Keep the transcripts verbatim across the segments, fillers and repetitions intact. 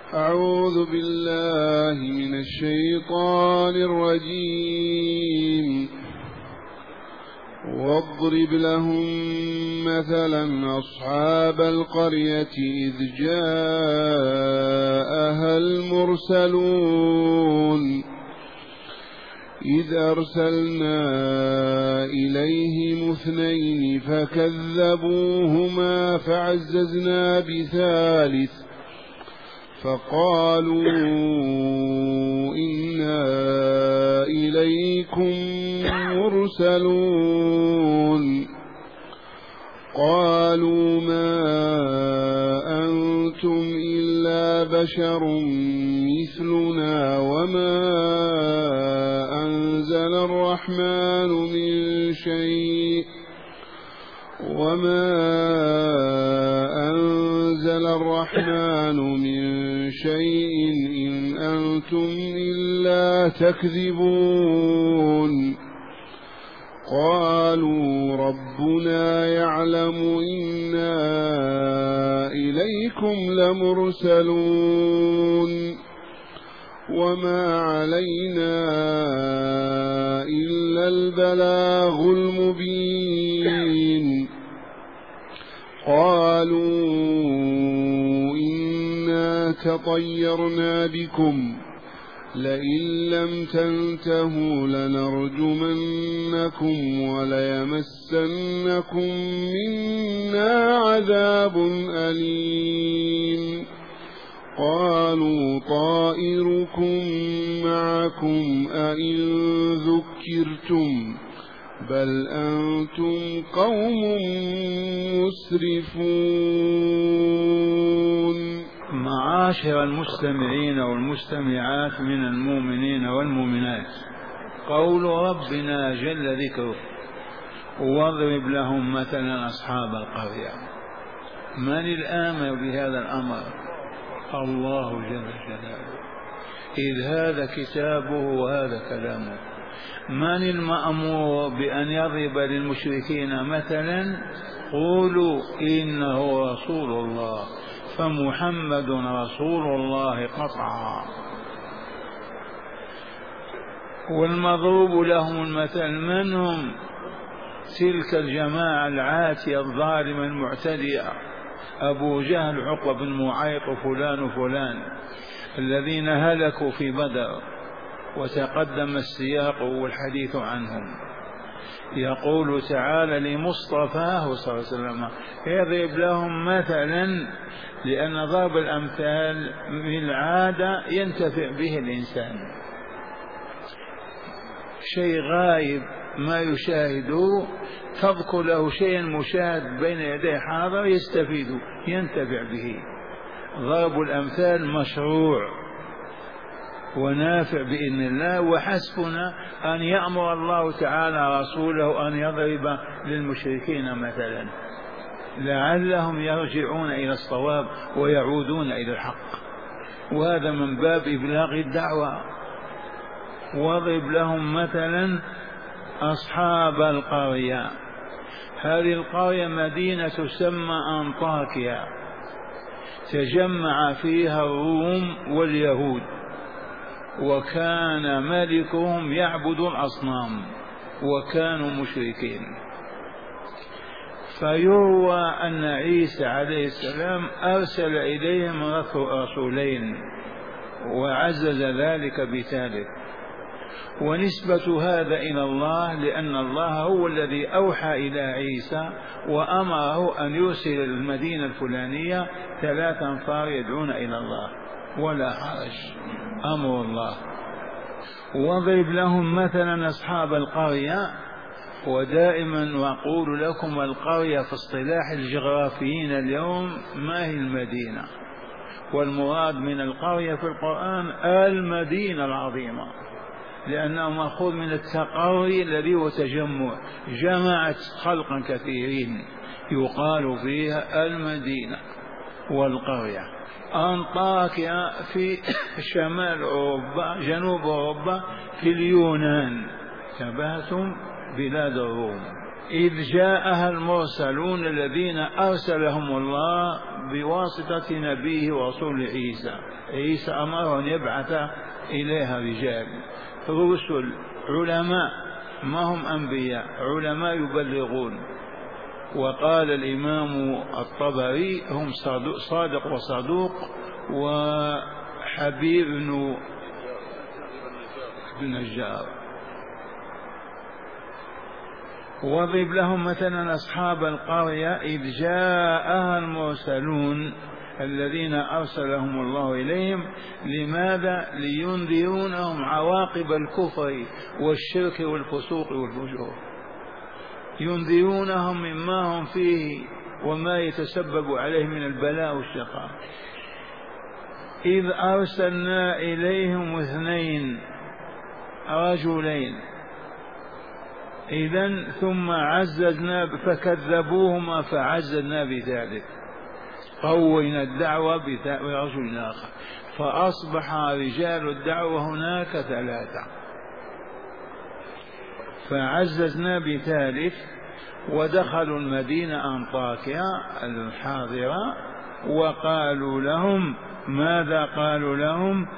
أعوذ بالله من الشيطان الرجيم. واضرب لهم مثلا أصحاب القرية إذ جاءها المرسلون إذ أرسلنا إليهم اثنين فكذبوهما فعززنا بثالث فقالوا إنا إليكم مرسلون قالوا ما أنتم إلا بشر مثلنا وما أنزل الرحمن من شيء وما أنزل الرحمن من شيء إن أنتم إلا تكذبون قالوا ربنا يعلم إنا إليكم لمرسلون وما علينا إلا البلاغ المبين قالوا إنا تطيرنا بكم لئن لم تنتهوا لنرجمنكم وليمسنكم منا عذاب أليم قالوا طائركم معكم أئن ذكرتم بل أنتم قوم مسرفون. معاشر المستمعين والمستمعات من المؤمنين والمؤمنات، قول ربنا جل ذكره واضرب لهم مثلا أصحاب القرية. من الآمر بهذا الأمر؟ الله جل جلاله، إذ هذا كتابه وهذا كلامه. من المأمور بأن يضرب للمشركين مثلا؟ قولوا إنه رسول الله، فمحمد رسول الله قطعا. والمضروب لهم المثل من هم؟ تلك الجماعة العاتية الظالمة المعتدية، أبو جهل عقبة بن معيط وفلان وفلان الذين هلكوا في بدر، وتقدم السياق والحديث عنهم. يقول تعالى لمصطفاه صلى الله عليه وسلم يضرب لهم مثلا، لأن ضرب الأمثال بالعادة ينتفع به الإنسان، شيء غايب ما يشاهده تذكر له شيء مشاهد بين يديه حاضر يستفيد ينتفع به. ضرب الأمثال مشروع ونافع بإذن الله، وحسبنا أن يأمر الله تعالى رسوله أن يضرب للمشركين مثلا لعلهم يرجعون إلى الصواب ويعودون إلى الحق، وهذا من باب إبلاغ الدعوة. واضرب لهم مثلا أصحاب القرية. هذه القرية مدينة تسمى أنطاكيا، تجمع فيها الروم واليهود، وكان ملكهم يعبد الأصنام وكانوا مشركين. فيروى أن عيسى عليه السلام أرسل إليهم رسولين وعزز ذلك بثالث، ونسبة هذا إلى الله لأن الله هو الذي أوحى إلى عيسى وأمره أن يرسل المدينة الفلانية ثلاث أنفار يدعون إلى الله، ولا حرج، أمر الله. واضرب لهم مثلا أصحاب القرية. ودائما وأقول لكم القرية في اصطلاح الجغرافيين اليوم ما هي المدينة، والمراد من القرية في القرآن المدينة العظيمة، لأنه مأخوذ من التقري الذي هو تجمع، جمعت خلقا كثيرين يقال فيها المدينة والقرية. أنطاكيا في شمال أوروبا، جنوب أوروبا، في اليونان، شبهتم بلاد الروم. إذ جاءها المرسلون الذين أرسلهم الله بواسطة نبيه ورسول عيسى. عيسى أمر أن يبعث إليها رجال رسل علماء، ما هم أنبياء، علماء يبلغون. وقال الإمام الطبري هم صادق وصدوق وحبيب بن النجار. واضرب لهم مثلا أصحاب القرية إذ جاءها المرسلون الذين أرسلهم الله إليهم. لماذا؟ لينذرونهم عواقب الكفر والشرك والفسوق والفجور، ينذرونهم مما هم فيه وما يتسبب عليه من البلاء والشقاء. إذ أرسلنا إليهم اثنين رجلين إذن ثم عززنا فكذبوهما فعززنا بذلك، قوينا الدعوة برجل آخر فأصبح رجال الدعوة هناك ثلاثة، فعززنا بثالث. ودخلوا المدينة أنطاكيا الحاضرة وقالوا لهم ماذا؟ قالوا لهم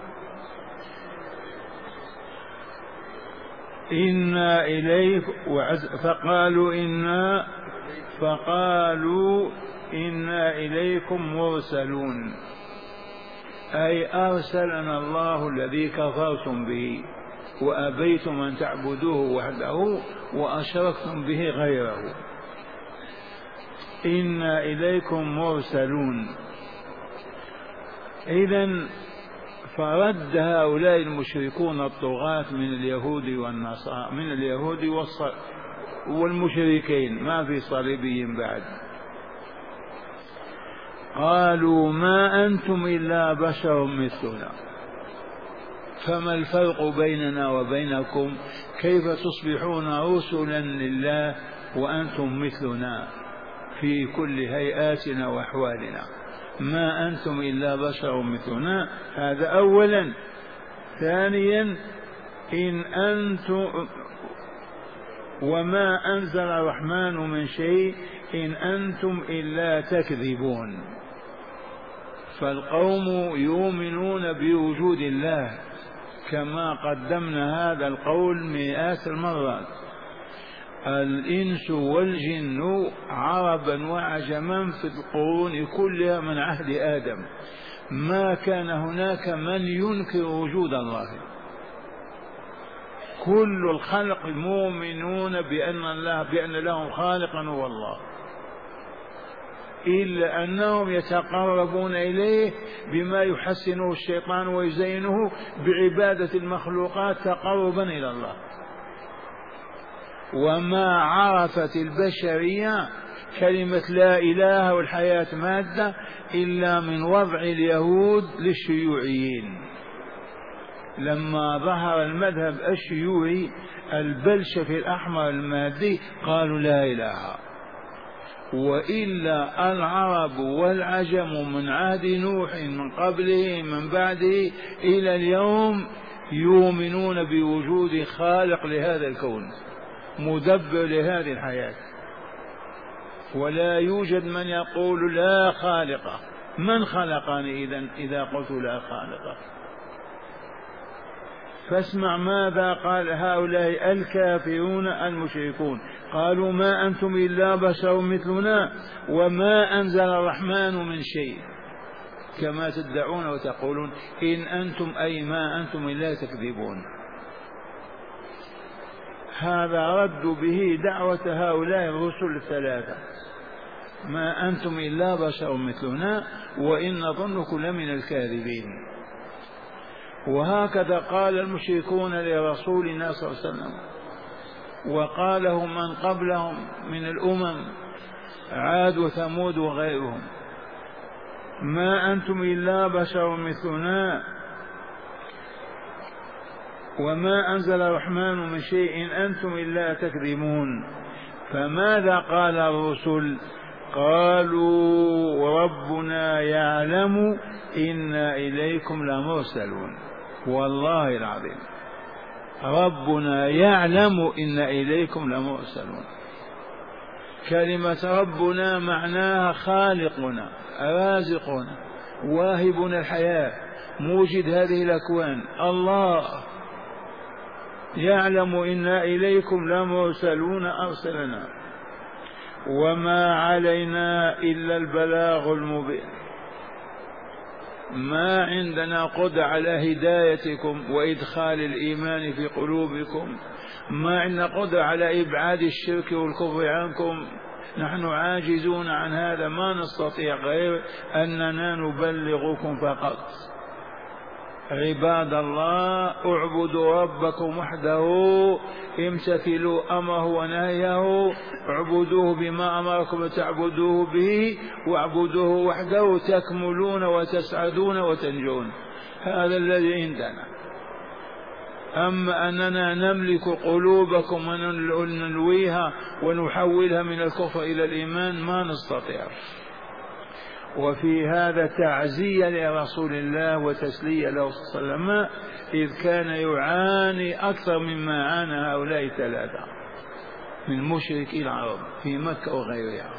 إنا إليك فقالوا إنا فقالوا إنا إليكم مرسلون، أي أرسلنا الله الذي كفرتم به وأبيتم أن تعبدوه وحده وأشركتم به غيره. إنا إليكم مرسلون. إذن فرد هؤلاء المشركون الطغاة من اليهود والنصارى من اليهود والمشركين، ما في صليبيين بعد، قالوا ما أنتم إلا بشر مثلنا فما الفرق بيننا وبينكم؟ كيف تصبحون رسلا لله وأنتم مثلنا في كل هيئاتنا وأحوالنا؟ ما أنتم إلا بشر مثلنا، هذا أولا. ثانيا إن أنتم وما أنزل الرحمن من شيء إن أنتم إلا تكذبون. فالقوم يؤمنون بوجود الله كما قدمنا هذا القول مئات المرات. الإنس والجن عربا وعجما في القرون كلها من عهد آدم ما كان هناك من ينكر وجود الله، كل الخلق مؤمنون بأن الله بأن لهم خالقا هو الله، إلا أنهم يتقربون إليه بما يحسنه الشيطان ويزينه بعبادة المخلوقات تقربا إلى الله. وما عرفت البشرية كلمة لا إله والحياة مادة إلا من وضع اليهود للشيوعيين. لما ظهر المذهب الشيوعي البلشفي الأحمر المادي قالوا لا إله، وإلا العرب والعجم من عهد نوح من قبله من بعده إلى اليوم يؤمنون بوجود خالق لهذا الكون مدبر لهذه الحياة، ولا يوجد من يقول لا خالق. من خلقني إذن إذا قلت لا خالق؟ فاسمع ماذا قال هؤلاء الكافرون المشركون، قالوا ما أنتم إلا بشر مثلنا وما أنزل الرحمن من شيء، كما تدعون وتقولون إن أنتم أي ما أنتم إلا تكذبون. هذا رد به دعوة هؤلاء الرسل الثلاثة، ما أنتم إلا بشر مثلنا وإن نظنكم لمن الكاذبين. وهكذا قال المشركون لرسولنا صلى الله عليه وسلم، وقاله من قبلهم من الأمم عاد وثمود وغيرهم، ما أنتم إلا بشر مثلنا وما أنزل الرحمن من شيء إن أنتم إلا تكذبون. فماذا قال الرسل؟ قالوا ربنا يعلم إنا إليكم لمرسلون. والله العظيم ربنا يعلم إن إليكم لمرسلون، كلمة ربنا معناها خالقنا رازقنا واهبنا الحياة موجد هذه الأكوان. الله يعلم إنا إليكم لمرسلون أرسلنا وما علينا إلا البلاغ المبين. ما عندنا قدرة على هدايتكم وإدخال الإيمان في قلوبكم، ما عندنا قدرة على إبعاد الشرك والكفر عنكم، نحن عاجزون عن هذا، ما نستطيع غير أننا نبلغكم فقط. عباد الله اعبدوا ربكم وحده، امتثلوا أمره ونهيه، اعبدوه بما أمركم تعبدوه به، واعبدوه وحده تكملون وتسعدون وتنجون. هذا الذي عندنا. أما أننا نملك قلوبكم ونلويها ونحولها من الكفر إلى الإيمان ما نستطيع. وفي هذا تعزية لرسول الله وتسلية له صلى الله عليه وسلم، إذ كان يعاني أكثر مما عانى هؤلاء الثلاثة من مشركي العرب في مكة وغيرها.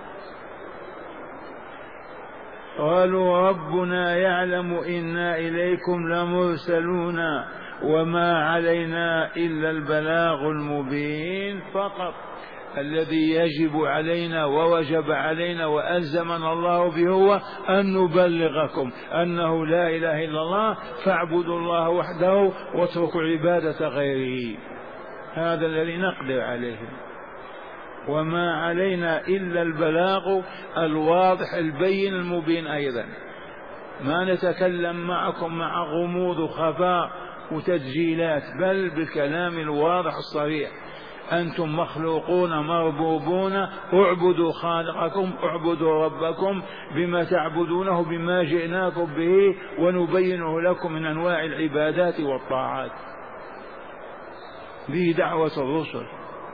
قالوا ربنا يعلم إنا إليكم لمرسلون وما علينا إلا البلاغ المبين فقط. الذي يجب علينا ووجب علينا وألزمنا الله به هو أن نبلغكم أنه لا إله إلا الله، فاعبدوا الله وحده واتركوا عبادة غيره. هذا الذي نقدر عليه. وما علينا إلا البلاغ الواضح البين المبين. أيضا ما نتكلم معكم مع غموض وخفاء وتسجيلات، بل بالكلام الواضح الصريح. أنتم مخلوقون مربوبون، اعبدوا خالقكم، اعبدوا ربكم بما تعبدونه، بما جئناكم به ونبينه لكم من أنواع العبادات والطاعات. ذي دعوة الرسل.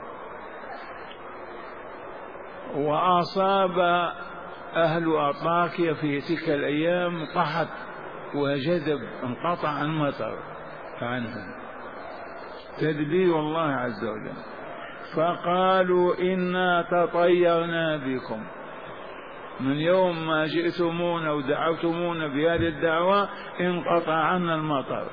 وأصاب أهل أنطاكيا في تلك الأيام قحط وجذب، انقطع المطر عنهم، تدبير الله عز وجل. فقالوا إنا تطيرنا بكم، من يوم ما جئتمونا ودعوتمونا بهذه الدعوة انقطع عنا المطر.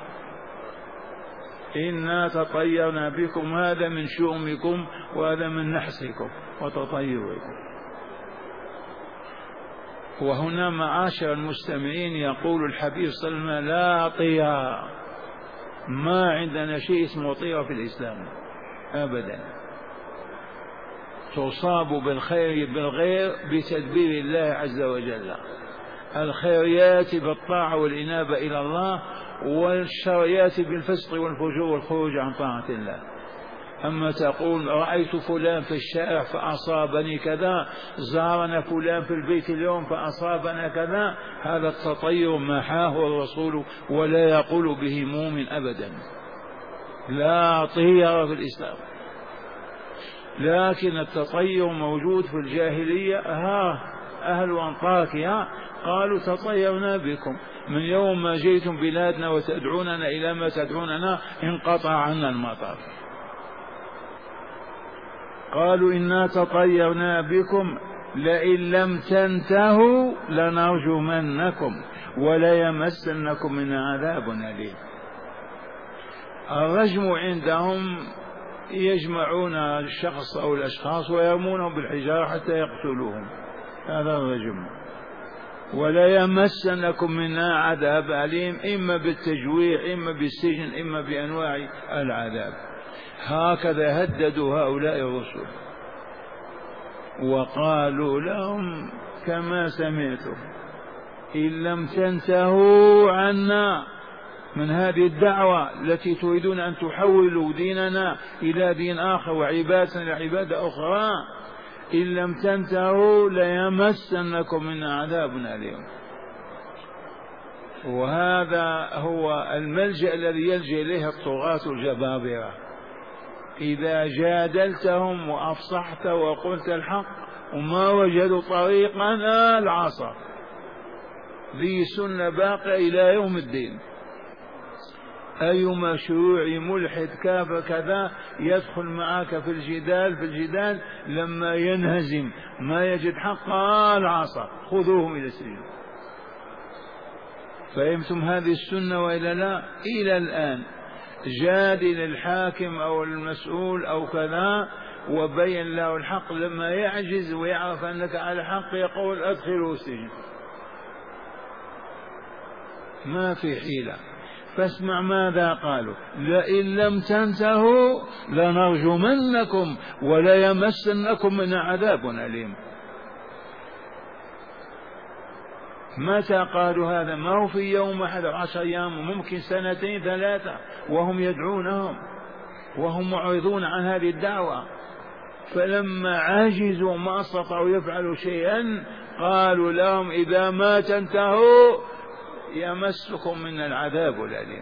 إنا تطيرنا بكم، هذا من شؤمكم وهذا من نحسكم وتطيركم. وهنا معاشر المستمعين يقول الحبيب صلى الله عليه وسلم لا طيار، ما عندنا شيء اسمه طيرة في الإسلام أبدا. تصاب بالخير بالغير بتدبير الله عز وجل. الخير يأتي بالطاعة والإنابة إلى الله، والشر يأتي بالفسق والفجور والخروج عن طاعة الله. أما تقول رأيت فلان في الشارع فأصابني كذا، زارنا فلان في البيت اليوم فأصابنا كذا، هذا التطير محاه الرسول ولا يقول به مؤمن أبدا. لا طير في الإسلام. لكن التطير موجود في الجاهلية. ها أهل أنطاكيا قالوا تطيرنا بكم، من يوم ما جئتم بلادنا وتدعوننا إلى ما تدعوننا انقطع عنا المطر. قالوا إنا تطيرنا بكم لئن لم تنتهوا لنرجمنكم وليمسنكم من عذاب أليم. الرجم عندهم يجمعون الشخص أو الأشخاص ويرمونهم بالحجارة حتى يقتلوهم، هذا الرجم. وليمسنكم منا عذاب أليم، إما بالتجويع إما بالسجن إما بأنواع العذاب. هكذا هددوا هؤلاء الرسل. وقالوا لهم كما سمعتم إن لم تنتهوا عنا من هذه الدعوة التي تريدون أن تحولوا ديننا إلى دين آخر وعبادة لعبادة أخرى، إن لم تنتهوا ليمسنكم من عذاب أليم. وهذا هو الملجأ الذي يلجأ إليه الطغاة الجبابرة. إذا جادلتهم وأفصحت وقلت الحق وما وجدوا طريقا العصا، ذي سنة باقية إلى يوم الدين. أي مشروع ملحد كافر كذا يدخل معك في الجدال في الجدال لما ينهزم ما يجد حقا العصا خذوهم إلى السجن. فهمتم هذه السنة وإلا لا؟ إلى الآن جادل الحاكم أو المسؤول أو كذا وبين له الحق، لما يعجز ويعرف أنك على حق يقول أدخله السجن، ما في حيلة. فاسمع ماذا قالوا: لئن لم تنتهوا لنرجمنكم وليمسنكم من عذاب أليم. متى قالوا هذا؟ ما هو في يوم أحد عشر أيام، ممكن سنتين ثلاثة وهم يدعونهم وهم معرضون عن هذه الدعوة. فلما عجزوا ما استطاعوا يفعلوا شيئا قالوا لهم: إذا ما تنتهوا يمسكم من العذاب الأليم.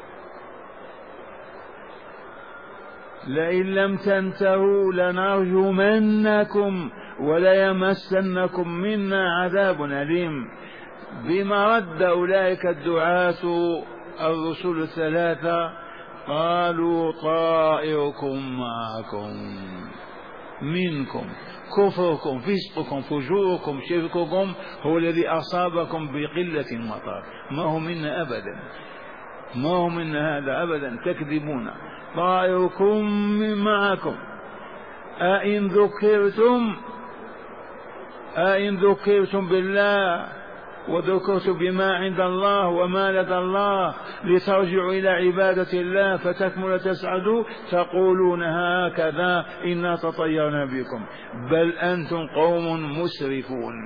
لئن لم تنتهوا لنرجمنكم وليمسنكم منا عذاب أليم. بما رد أولئك الدعاة الرسل الثلاثة قالوا: طائركم معكم، منكم، كفركم فسقكم فجوركم شرككم هو الذي أصابكم بقلة المطر، ما هو منا أبدا، ما هو منا هذا أبدا، تكذبون. طائركم معكم أئن ذكرتم أئن ذكرتم بالله وذكرت بما عند الله وما لدى الله لترجعوا إلى عبادة الله فتكمل تسعدوا تقولون هكذا إنا تطيرنا بكم، بل أنتم قوم مسرفون.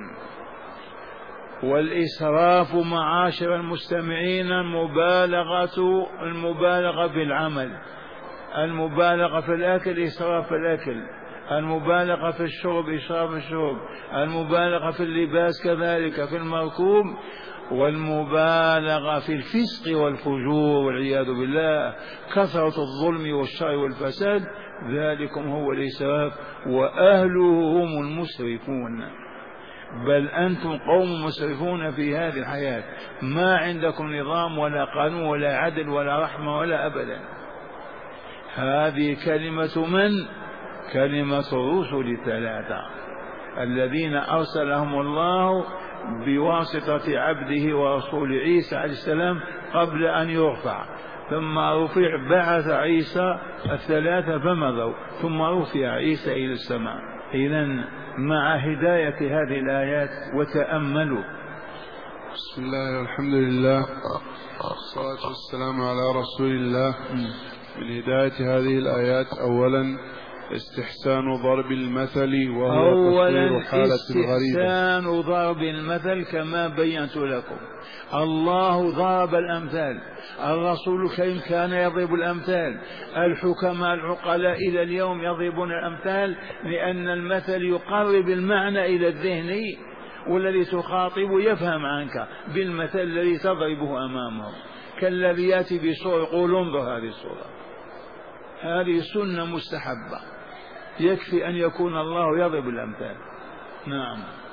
والإسراف معاشر المستمعين المبالغة المبالغة في العمل، المبالغة في الأكل إسراف في الأكل، المبالغة في الشرب إسراف في الشرب، المبالغة في اللباس كذلك في المركوب، والمبالغة في الفسق والفجور والعياذ بالله، كثرة الظلم والشر والفساد، ذلكم هو الإسراف وأهله هم المسرفون. بل أنتم قوم مسرفون في هذه الحياة، ما عندكم نظام ولا قانون ولا عدل ولا رحمة ولا أبدا. هذه كلمة من؟ كلمة الرسل الثلاثة الذين أرسلهم الله بواسطة عبده ورسول عيسى عليه السلام قبل أن يرفع، ثم رفع بعث عيسى الثلاثة فمضوا، ثم رفع عيسى إلى السماء. إذن مع هداية هذه الآيات وتأملوا. بسم الله والحمد لله والصلاة والسلام على رسول الله. من هداية هذه الآيات أولا استحسان ضرب المثل وهو تصوير حالة غريبة. استحسان ضرب المثل كما بينت لكم، الله ضرب الأمثال، الرسول الكريم كان يضرب الأمثال، الحكماء العقلاء إلى اليوم يضربون الأمثال، لأن المثل يقرب المعنى إلى الذهن، والذي تخاطب يفهم عنك بالمثل الذي تضربه أمامه، كالذي يأتي بصورة قول انظر هذه الصورة. هذه سنة مستحبة، يكفي أن يكون الله يضرب الأمثال. نعم.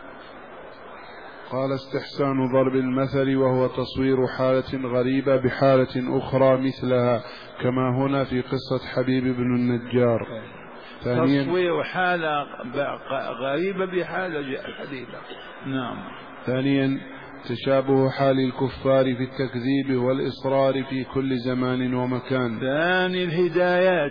قال استحسان ضرب المثل وهو تصوير حالة غريبة بحالة أخرى مثلها، كما هنا في قصة حبيب بن النجار. ثانيا تصوير حالة غريبة بحالة حديثة. نعم. ثانيا تشابه حال الكفار في التكذيب والإصرار في كل زمان ومكان. ثاني الهدايات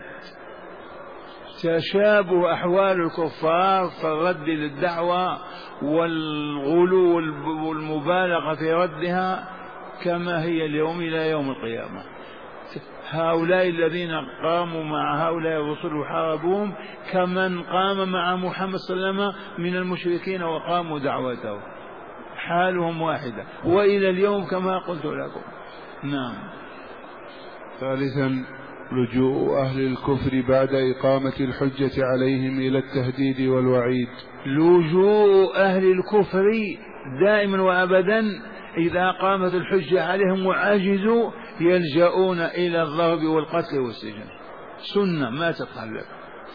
تشابه أحوال الكفار في الرد للدعوة والغلو والمبالغة في ردها كما هي اليوم إلى يوم القيامة. هؤلاء الذين قاموا مع هؤلاء الرسل وحاربوهم كمن قام مع محمد صلى الله عليه وسلم من المشركين وقاموا دعوته، حالهم واحدة وإلى اليوم كما قلت لكم. نعم. ثالثا لجوء أهل الكفر بعد إقامة الحجة عليهم إلى التهديد والوعيد. لجوء أهل الكفر دائما وأبدا إذا قامت الحجة عليهم وعجزوا يلجؤون إلى الضرب والقتل والسجن، سنة ما تتخلف.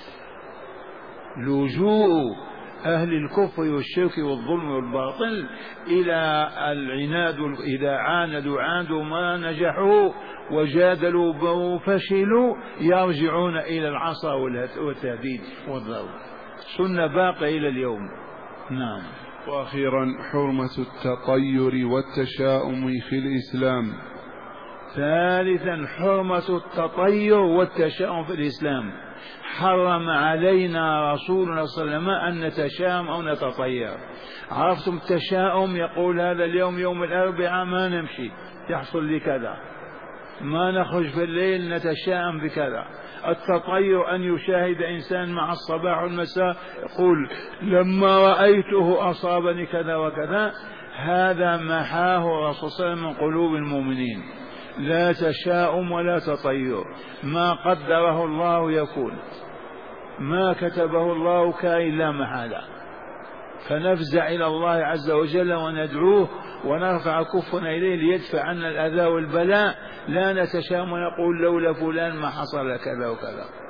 لجوء أهل الكفر والشرك والظلم والباطل إلى العناد، إذا عاندوا عاندوا ما نجحوا وجادلوا وفشلوا يرجعون إلى العصا والتهديد والضرب. سنة باقية إلى اليوم. نعم. وأخيرا حرمة التطير والتشاؤم في الإسلام. ثالثا حرمة التطير والتشاؤم في الإسلام. حرم علينا رسولنا صلى الله عليه وسلم أن نتشاءم أو نتطير. عرفتم التشاؤم؟ يقول هذا اليوم يوم الأربعاء ما نمشي يحصل لي كذا، ما نخرج في الليل نتشاءم بكذا. التطير أن يشاهد إنسان مع الصباح والمساء يقول لما رأيته أصابني كذا وكذا. هذا محاه الرسول صلى الله عليه وسلم من قلوب المؤمنين. لا تشاؤم ولا تطير، ما قدره الله يكون، ما كتبه الله كائن لا محالة. فنفزع إلى الله عز وجل وندعوه ونرفع كفنا إليه ليدفع عنا الأذى والبلاء. لا نتشاؤم ونقول لولا فلان ما حصل كذا وكذا.